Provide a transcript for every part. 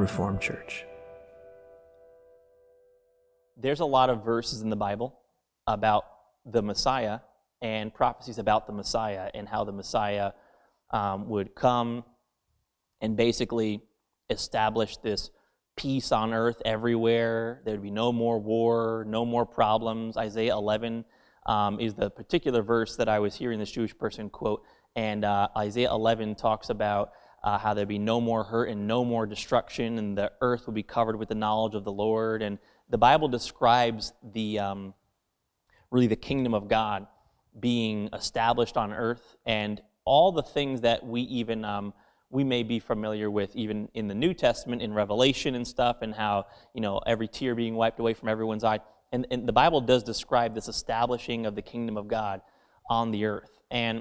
Reformed Church. There's a lot of verses in the Bible about the Messiah and prophecies about the Messiah and how the Messiah would come and basically establish this peace on earth everywhere. There would be no more war, no more problems. Isaiah 11 is the particular verse that I was hearing this Jewish person quote. And Isaiah 11 talks about how there'd be no more hurt and no more destruction, and the earth will be covered with the knowledge of the Lord. And the Bible describes the really the kingdom of God being established on earth, and all the things that we even we may be familiar with, even in the New Testament, in Revelation and stuff, and how every tear being wiped away from everyone's eye. And the Bible does describe this establishing of the kingdom of God on the earth, and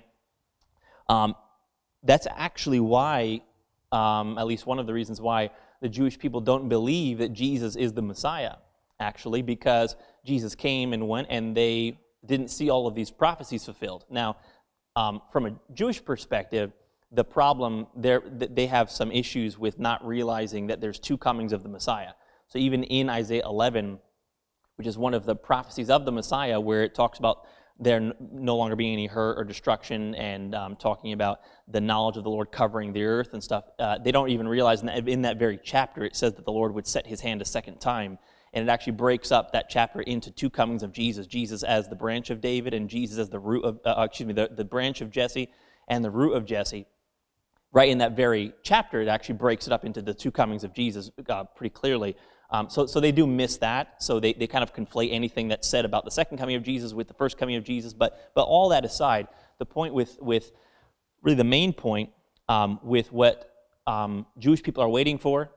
that's actually why, at least one of the reasons why the Jewish people don't believe that Jesus is the Messiah, actually, because Jesus came and went, and they didn't see all of these prophecies fulfilled. Now, from a Jewish perspective, the problem there, they have some issues with not realizing that there's two comings of the Messiah. So even in Isaiah 11, which is one of the prophecies of the Messiah, where it talks about there no longer being any hurt or destruction, and talking about the knowledge of the Lord covering the earth and stuff, they don't even realize in that very chapter it says that the Lord would set his hand a second time, and it actually breaks up that chapter into two comings of Jesus. Jesus as the branch of David, and Jesus as the root of, the branch of Jesse and the root of Jesse. Right in that very chapter, it actually breaks it up into the two comings of Jesus pretty clearly. So they do miss that. So they kind of conflate anything that's said about the second coming of Jesus with the first coming of Jesus. But all that aside, the point with really the main point with what Jewish people are waiting for,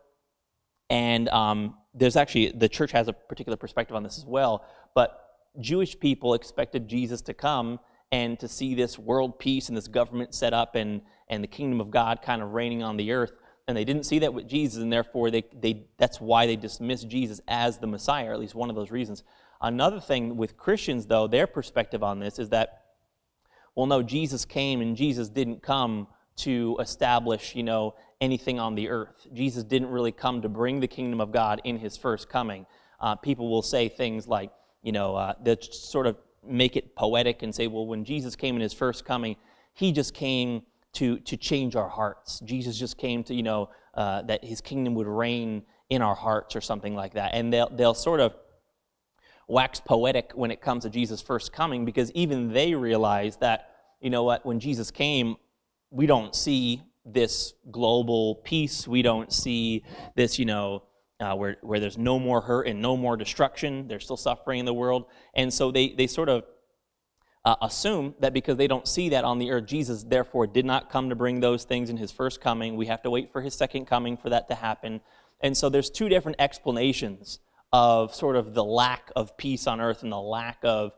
and there's actually, the church has a particular perspective on this as well, but Jewish people expected Jesus to come and to see this world peace and this government set up and the kingdom of God kind of reigning on the earth. And they didn't see that with Jesus, and therefore that's why they dismissed Jesus as the Messiah, or at least one of those reasons. Another thing with Christians, though, their perspective on this is that, well, no, Jesus came, and Jesus didn't come to establish, anything on the earth. Jesus didn't really come to bring the kingdom of God in his first coming. People will say things like, that sort of make it poetic and say, well, when Jesus came in his first coming, he just came to change our hearts. Jesus just came to, that his kingdom would reign in our hearts or something like that. And they'll sort of wax poetic when it comes to Jesus' first coming, because even they realize that, when Jesus came, we don't see this global peace. We don't see this, where there's no more hurt and no more destruction. There's still suffering in the world. And so they sort of assume that because they don't see that on the earth, Jesus therefore did not come to bring those things in his first coming. We have to wait for his second coming for that to happen. And so there's two different explanations of sort of the lack of peace on earth and the lack of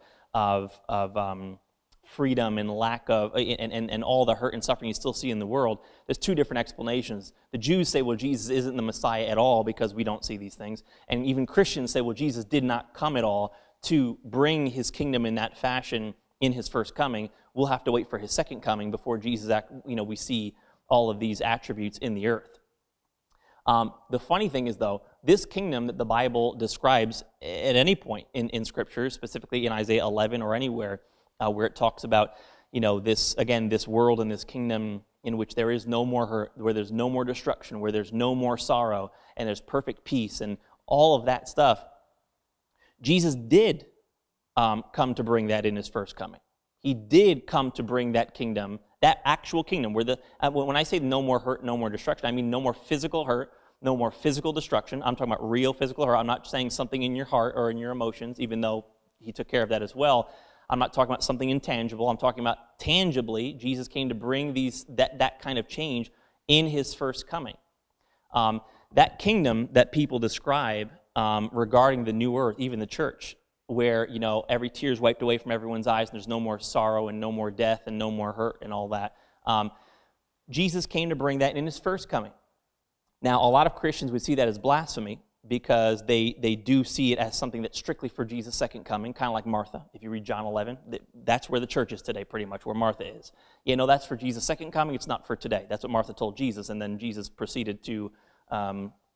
freedom and lack of and all the hurt and suffering you still see in the world. There's two different explanations. The Jews say, well, Jesus isn't the Messiah at all because we don't see these things. And even Christians say, well, Jesus did not come at all to bring his kingdom in that fashion in his first coming. We'll have to wait for his second coming before Jesus, we see all of these attributes in the earth. The funny thing is, though, this kingdom that the Bible describes at any point in Scripture, specifically in Isaiah 11 or anywhere, where it talks about, this world and this kingdom in which there is no more hurt, where there's no more destruction, where there's no more sorrow, and there's perfect peace and all of that stuff. Jesus did come to bring that in his first coming. He did come to bring that kingdom, that actual kingdom, where when I say no more hurt, no more destruction, I mean no more physical hurt, no more physical destruction. I'm talking about real physical hurt. I'm not saying something in your heart or in your emotions, even though he took care of that as well. I'm not talking about something intangible. I'm talking about tangibly. Jesus came to bring that kind of change in his first coming. That kingdom that people describe regarding the new earth, even the church, where every tear is wiped away from everyone's eyes, and there's no more sorrow and no more death and no more hurt and all that. Jesus came to bring that in his first coming. Now, a lot of Christians would see that as blasphemy, because they do see it as something that's strictly for Jesus' second coming, kind of like Martha. If you read John 11, that's where the church is today, pretty much, where Martha is. That's for Jesus' second coming, it's not for today. That's what Martha told Jesus, and then Jesus proceeded to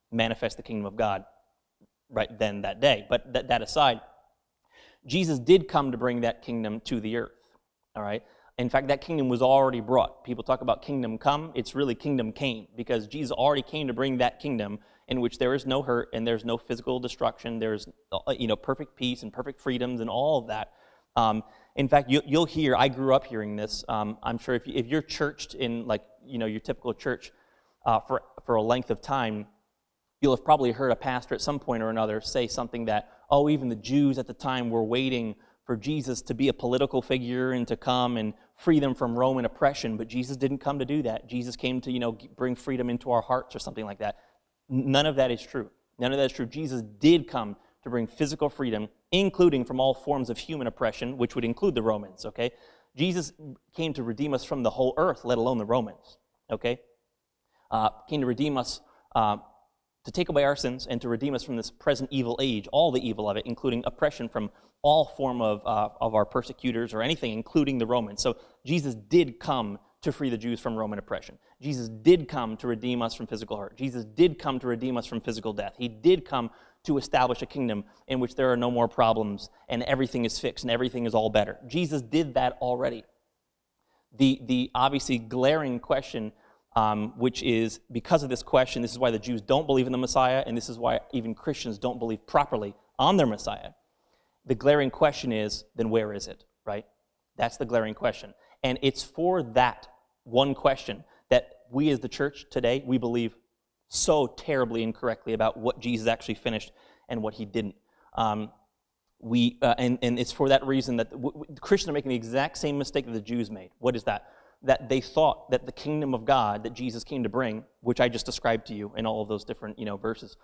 manifest the kingdom of God right then that day. But that aside, Jesus did come to bring that kingdom to the earth, all right? In fact, that kingdom was already brought. People talk about kingdom come. It's really kingdom came, because Jesus already came to bring that kingdom in which there is no hurt and there's no physical destruction. There's perfect peace and perfect freedoms and all of that. In fact, you'll hear, I grew up hearing this. I'm sure if you're churched in your typical church for a length of time, you'll have probably heard a pastor at some point or another say something that, even the Jews at the time were waiting for Jesus to be a political figure and to come and free them from Roman oppression, but Jesus didn't come to do that. Jesus came to, bring freedom into our hearts or something like that. None of that is true. None of that is true. Jesus did come to bring physical freedom, including from all forms of human oppression, which would include the Romans, okay? Jesus came to redeem us from the whole earth, let alone the Romans, okay? Came to redeem us, to take away our sins and to redeem us from this present evil age, all the evil of it, including oppression from all form of our persecutors or anything, including the Romans. So Jesus did come to free the Jews from Roman oppression. Jesus did come to redeem us from physical hurt. Jesus did come to redeem us from physical death. He did come to establish a kingdom in which there are no more problems and everything is fixed and everything is all better. Jesus did that already. The obviously glaring question, which is, because of this question, this is why the Jews don't believe in the Messiah, and this is why even Christians don't believe properly on their Messiah. The glaring question is, then where is it, right? That's the glaring question. And it's for that one question that we as the church today, we believe so terribly incorrectly about what Jesus actually finished and what he didn't. And it's for that reason that the Christians are making the exact same mistake that the Jews made. What is that? That they thought that the kingdom of God that Jesus came to bring, which I just described to you in all of those different verses,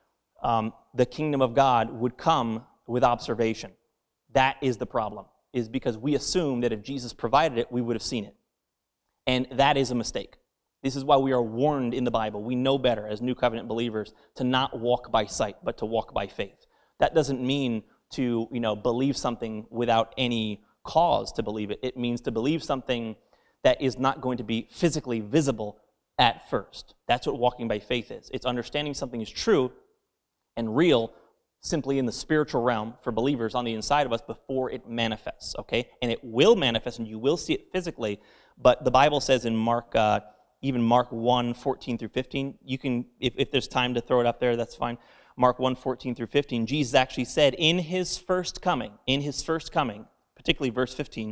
the kingdom of God would come with observation. That is the problem, is because we assume that if Jesus provided it, we would have seen it. And that is a mistake. This is why we are warned in the Bible. We know better as New Covenant believers to not walk by sight, but to walk by faith. That doesn't mean to, believe something without any cause to believe it. It means to believe something that is not going to be physically visible at first. That's what walking by faith is. It's understanding something is true and real simply in the spiritual realm for believers on the inside of us before it manifests, okay? And it will manifest and you will see it physically, but the Bible says in Mark, even Mark 1, 14 through 15, you can, if there's time to throw it up there, that's fine. Mark 1, 14 through 15, Jesus actually said in his first coming, particularly verse 15,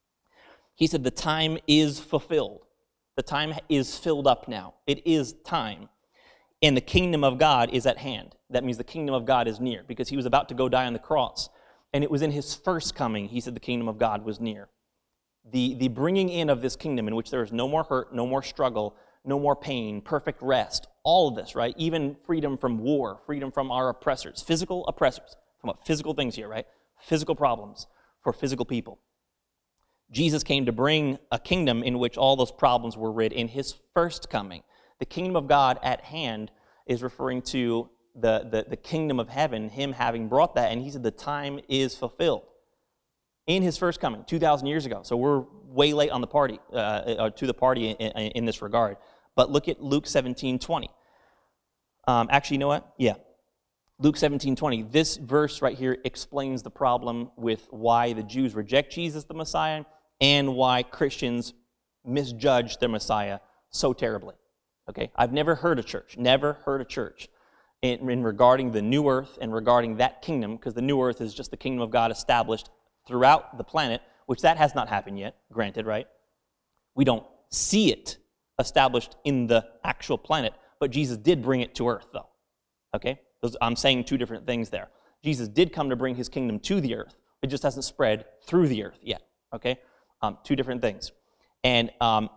he said, the time is fulfilled. The time is filled up now. It is time. And the kingdom of God is at hand. That means the kingdom of God is near, because he was about to go die on the cross. And it was in his first coming, he said the kingdom of God was near. The bringing in of this kingdom in which there is no more hurt, no more struggle, no more pain, perfect rest, all of this, right? Even freedom from war, freedom from our oppressors, physical oppressors. Talking about physical things here, right? Physical problems for physical people. Jesus came to bring a kingdom in which all those problems were rid in his first coming. The kingdom of God at hand is referring to the kingdom of heaven, him having brought that, and he said the time is fulfilled in his first coming, 2,000 years ago. So we're way late on the party, to the party in this regard. But look at Luke 17:20. Actually, you know what? Yeah. Luke 17:20. This verse right here explains the problem with why the Jews reject Jesus the Messiah and why Christians misjudge their Messiah so terribly. Okay? I've never heard a church in regarding the new earth and regarding that kingdom, because the new earth is just the kingdom of God established throughout the planet, which that has not happened yet, granted, right? We don't see it established in the actual planet, but Jesus did bring it to earth, though. Okay? I'm saying two different things there. Jesus did come to bring his kingdom to the earth. It just hasn't spread through the earth yet. Okay? Two different things. And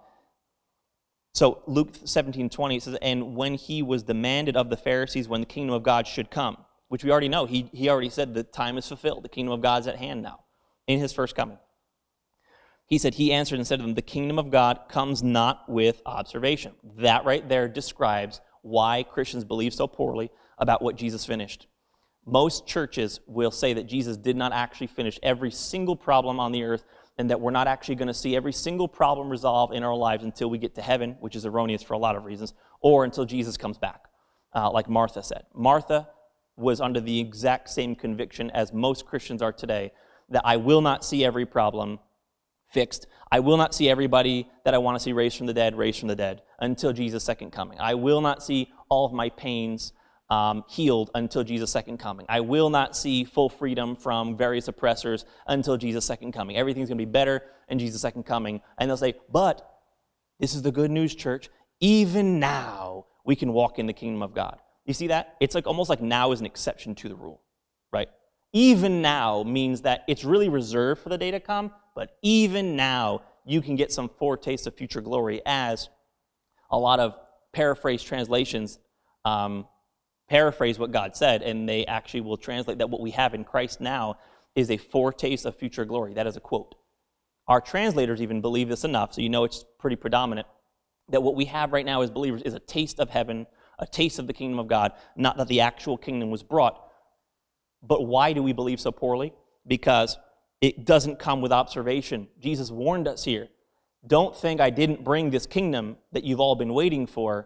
so Luke 17:20 says, and when he was demanded of the Pharisees when the kingdom of God should come, which we already know, he already said the time is fulfilled. The kingdom of God is at hand now, in his first coming. He said, he answered and said to them, the kingdom of God comes not with observation. That right there describes why Christians believe so poorly about what Jesus finished. Most churches will say that Jesus did not actually finish every single problem on the earth, and that we're not actually going to see every single problem resolved in our lives until we get to heaven, which is erroneous for a lot of reasons, or until Jesus comes back. like Martha said. Martha was under the exact same conviction as most Christians are today, that I will not see every problem fixed. I will not see everybody that I want to see raised from the dead until Jesus' second coming. I will not see all of my pains healed until Jesus' second coming. I will not see full freedom from various oppressors until Jesus' second coming. Everything's going to be better in Jesus' second coming. And they'll say, but this is the good news, church. Even now, we can walk in the kingdom of God. You see that? It's like almost like now is an exception to the rule, right? Even now means that it's really reserved for the day to come, but even now, you can get some foretaste of future glory, as a lot of paraphrase translations paraphrase what God said, and they actually will translate that what we have in Christ now is a foretaste of future glory. That is a quote. Our translators even believe this enough, so you know it's pretty predominant, that what we have right now as believers is a taste of heaven, a taste of the kingdom of God, not that the actual kingdom was brought. But why do we believe so poorly? Because it doesn't come with observation. Jesus warned us here. Don't think I didn't bring this kingdom that you've all been waiting for.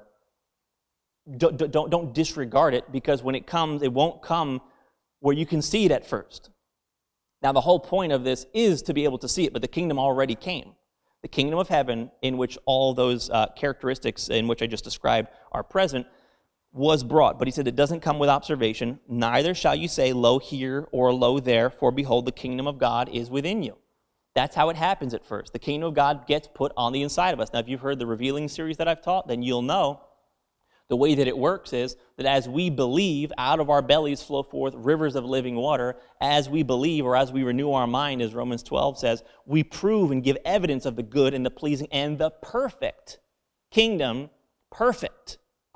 Don't disregard it, because when it comes, it won't come where you can see it at first. Now, the whole point of this is to be able to see it, but the kingdom already came. The kingdom of heaven, in which all those characteristics in which I just described are present, was brought. But he said it doesn't come with observation. Neither shall you say, lo here or lo there, for behold, the kingdom of God is within you. That's how it happens at first. The kingdom of God gets put on the inside of us. Now, if you've heard the Revealing series that I've taught, then you'll know the way that it works is that as we believe, out of our bellies flow forth rivers of living water. As we believe, or as we renew our mind, as Romans 12 says, we prove and give evidence of the good and the pleasing and the perfect kingdom. Perfect.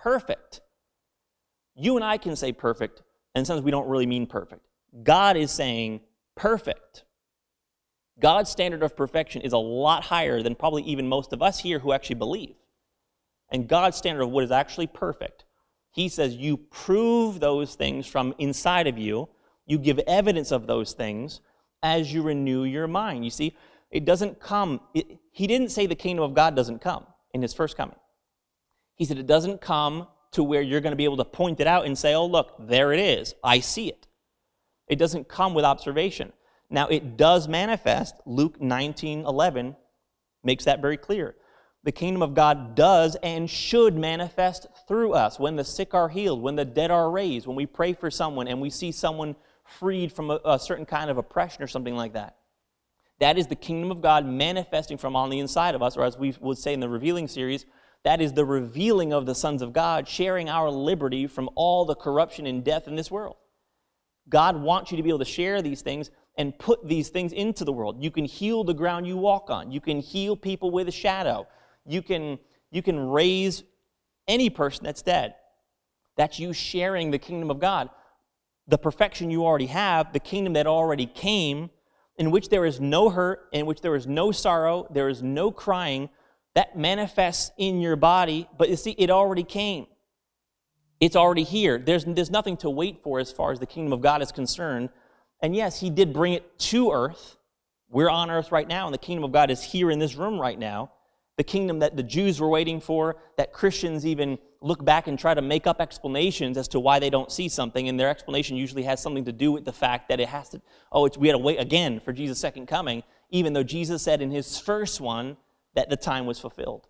You and I can say perfect, and sometimes we don't really mean perfect. God is saying perfect. God's standard of perfection is a lot higher than probably even most of us here who actually believe. And God's standard of what is actually perfect, he says you prove those things from inside of you. You give evidence of those things as you renew your mind. You see, it doesn't come. He didn't say the kingdom of God doesn't come in his first coming. He said it doesn't come to where you're going to be able to point it out and say, oh, look, there it is. I see it. It doesn't come with observation. Now, it does manifest. Luke 19:11 makes that very clear. The kingdom of God does and should manifest through us. When the sick are healed, when the dead are raised, when we pray for someone and we see someone freed from a certain kind of oppression or something like that. That is the kingdom of God manifesting from on the inside of us, or as we would say in the Revealing series, that is the revealing of the sons of God, sharing our liberty from all the corruption and death in this world. God wants you to be able to share these things and put these things into the world. You can heal the ground you walk on. You can heal people with a shadow. You can raise any person that's dead. That's you sharing the kingdom of God. The perfection you already have, the kingdom that already came, in which there is no hurt, in which there is no sorrow, there is no crying, that manifests in your body, but you see, it already came. It's already here. There's nothing to wait for as far as the kingdom of God is concerned. And yes, he did bring it to earth. We're on earth right now, and the kingdom of God is here in this room right now. The kingdom that the Jews were waiting for, that Christians even look back and try to make up explanations as to why they don't see something, and their explanation usually has something to do with the fact that it has to, we had to wait again for Jesus' second coming, even though Jesus said in his first one that the time was fulfilled.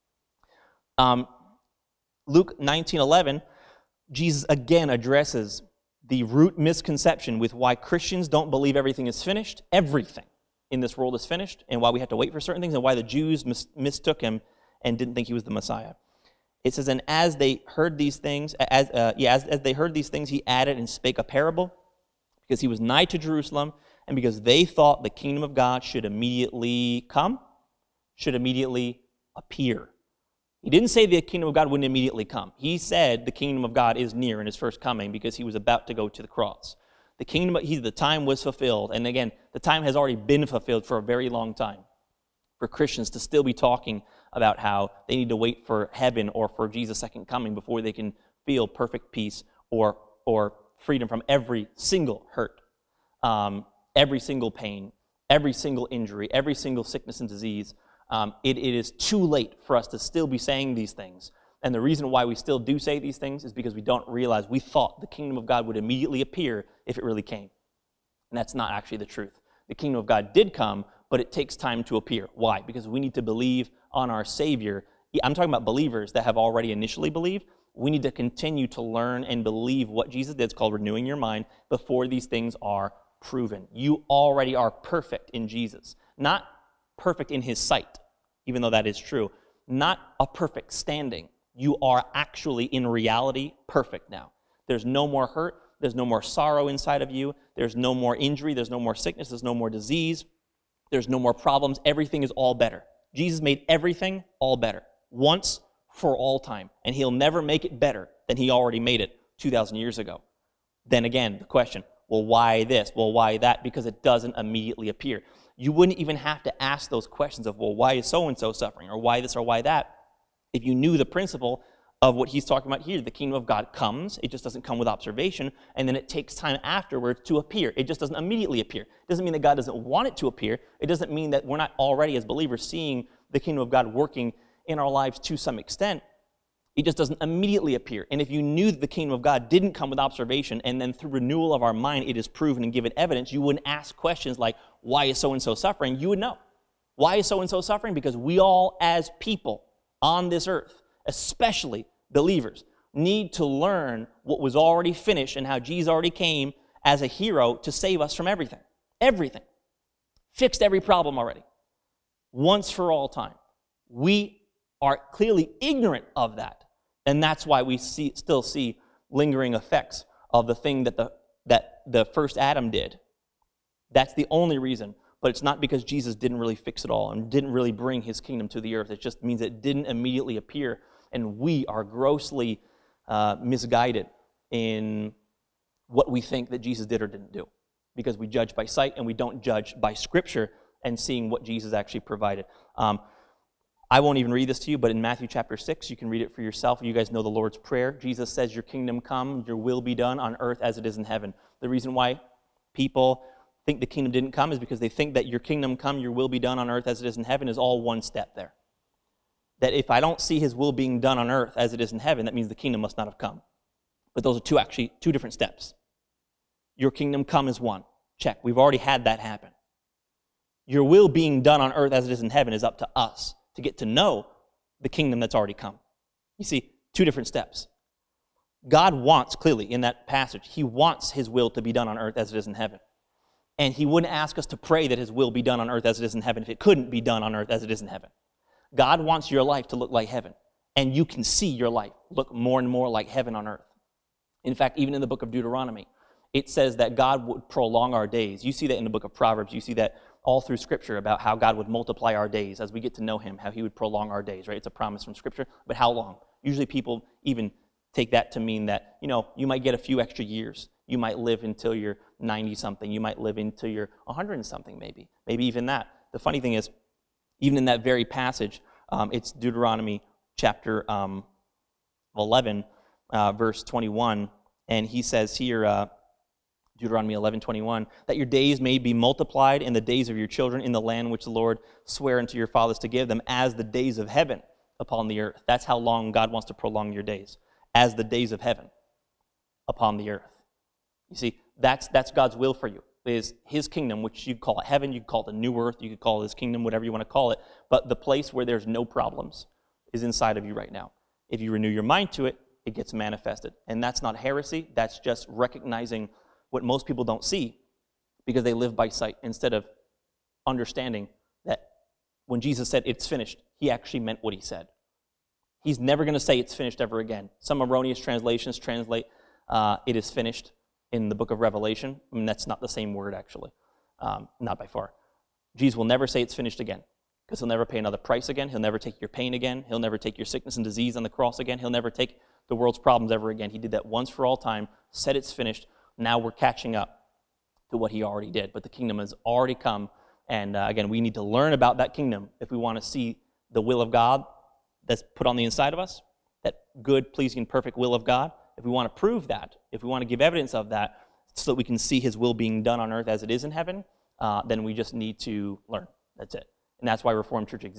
Luke 19:11, Jesus again addresses the root misconception with why Christians don't believe everything is finished. Everything in this world is finished, and why we have to wait for certain things, and why the Jews mistook him and didn't think he was the Messiah. It says, and as they heard these things, as they heard these things, he added and spake a parable, because he was nigh to Jerusalem, and because they thought the kingdom of God should immediately come, should immediately appear. He didn't say the kingdom of God wouldn't immediately come. He said the kingdom of God is near in his first coming, because he was about to go to the cross. The time was fulfilled. And again, the time has already been fulfilled for a very long time. For Christians to still be talking about how they need to wait for heaven or for Jesus' second coming before they can feel perfect peace or freedom from every single hurt, every single pain, every single injury, every single sickness and disease. It is too late for us to still be saying these things. And the reason why we still do say these things is because we don't realize we thought the kingdom of God would immediately appear if it really came. And that's not actually the truth. The kingdom of God did come, but it takes time to appear. Why? Because we need to believe on our Savior. I'm talking about believers that have already initially believed. We need to continue to learn and believe what Jesus did. It's called renewing your mind before these things are proven. You already are perfect in Jesus. Not perfect in his sight, even though that is true. Not a perfect standing. You are actually, in reality, perfect now. There's no more hurt. There's no more sorrow inside of you. There's no more injury. There's no more sickness. There's no more disease. There's no more problems. Everything is all better. Jesus made everything all better, once for all time. And he'll never make it better than he already made it 2,000 years ago. Then again, the question, well, why this? Well, why that? Because it doesn't immediately appear. You wouldn't even have to ask those questions of, well, why is so-and-so suffering? Or why this or why that? If you knew the principle of what he's talking about here, the kingdom of God comes, it just doesn't come with observation, and then it takes time afterwards to appear. It just doesn't immediately appear. It doesn't mean that God doesn't want it to appear. It doesn't mean that we're not already, as believers, seeing the kingdom of God working in our lives to some extent. It just doesn't immediately appear. And if you knew that the kingdom of God didn't come with observation, and then through renewal of our mind it is proven and given evidence, you wouldn't ask questions like, why is so-and-so suffering? You would know. Why is so-and-so suffering? Because we all, as people on this earth, especially believers, need to learn what was already finished and how Jesus already came as a hero to save us from everything. Everything. Fixed every problem already. Once for all time. We are clearly ignorant of that. And that's why we still see lingering effects of the thing that the first Adam did. That's the only reason. But it's not because Jesus didn't really fix it all and didn't really bring his kingdom to the earth. It just means it didn't immediately appear. And we are grossly misguided in what we think that Jesus did or didn't do. Because we judge by sight and we don't judge by Scripture and seeing what Jesus actually provided. I won't even read this to you, but in Matthew chapter 6, you can read it for yourself. You guys know the Lord's Prayer. Jesus says, your kingdom come, your will be done on earth as it is in heaven. The reason why people think the kingdom didn't come is because they think that your kingdom come, your will be done on earth as it is in heaven is all one step there. That if I don't see his will being done on earth as it is in heaven, that means the kingdom must not have come. But those are two different steps. Your kingdom come is one. Check. We've already had that happen. Your will being done on earth as it is in heaven is up to us to get to know the kingdom that's already come. You see, two different steps. God wants, clearly in that passage, he wants his will to be done on earth as it is in heaven. And he wouldn't ask us to pray that his will be done on earth as it is in heaven if it couldn't be done on earth as it is in heaven. God wants your life to look like heaven. And you can see your life look more and more like heaven on earth. In fact, even in the book of Deuteronomy, it says that God would prolong our days. You see that in the book of Proverbs. You see that all through Scripture about how God would multiply our days as we get to know him, how he would prolong our days, right? It's a promise from Scripture. But how long? Usually people even take that to mean that, you might get a few extra years. You might live until you're 90-something. You might live until you're 100-something maybe. Maybe even that. The funny thing is, even in that very passage, it's Deuteronomy chapter 11, verse 21, and he says here, Deuteronomy 11:21, that your days may be multiplied in the days of your children in the land which the Lord sware unto your fathers to give them as the days of heaven upon the earth. That's how long God wants to prolong your days, as the days of heaven upon the earth. You see, that's God's will for you, is his kingdom, which you call it heaven, you could call it the new earth, you could call it his kingdom, whatever you want to call it, but the place where there's no problems is inside of you right now. If you renew your mind to it, it gets manifested. And that's not heresy, that's just recognizing what most people don't see because they live by sight instead of understanding that when Jesus said it's finished, he actually meant what he said. He's never going to say it's finished ever again. Some erroneous translations translate it is finished in the book of Revelation. I mean, that's not the same word actually, not by far. Jesus will never say it's finished again because he'll never pay another price again. He'll never take your pain again. He'll never take your sickness and disease on the cross again. He'll never take the world's problems ever again. He did that once for all time, said it's finished. Now we're catching up to what he already did. But the kingdom has already come. And again, we need to learn about that kingdom if we want to see the will of God that's put on the inside of us, that good, pleasing, perfect will of God. If we want to prove that, if we want to give evidence of that so that we can see his will being done on earth as it is in heaven, then we just need to learn. That's it. And that's why Reformed Church exists.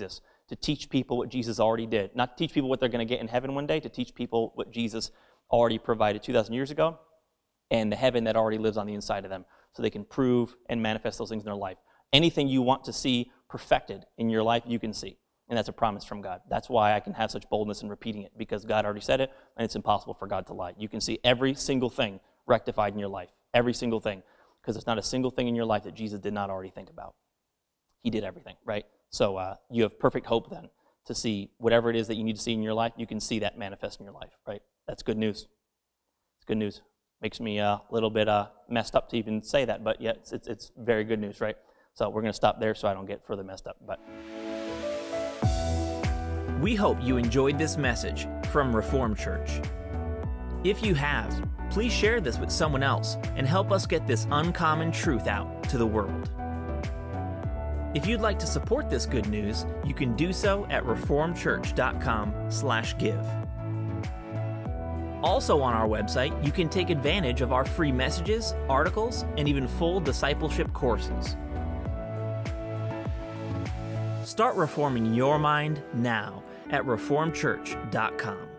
to teach people what Jesus already did. Not to teach people what they're going to get in heaven one day, to teach people what Jesus already provided 2,000 years ago and the heaven that already lives on the inside of them so they can prove and manifest those things in their life. Anything you want to see perfected in your life, you can see. And that's a promise from God. That's why I can have such boldness in repeating it, because God already said it, and it's impossible for God to lie. You can see every single thing rectified in your life, every single thing, because there's not a single thing in your life that Jesus did not already think about. He did everything, right? So you have perfect hope then to see whatever it is that you need to see in your life, you can see that manifest in your life, right? That's good news. It's good news. Makes me a little bit messed up to even say that, but yeah, it's very good news, right? So we're going to stop there so I don't get further messed up. But we hope you enjoyed this message from Reformed Church. If you have, please share this with someone else and help us get this uncommon truth out to the world. If you'd like to support this good news, you can do so at reformedchurch.com/give. Also on our website, you can take advantage of our free messages, articles, and even full discipleship courses. Start reforming your mind now at reformedchurch.com.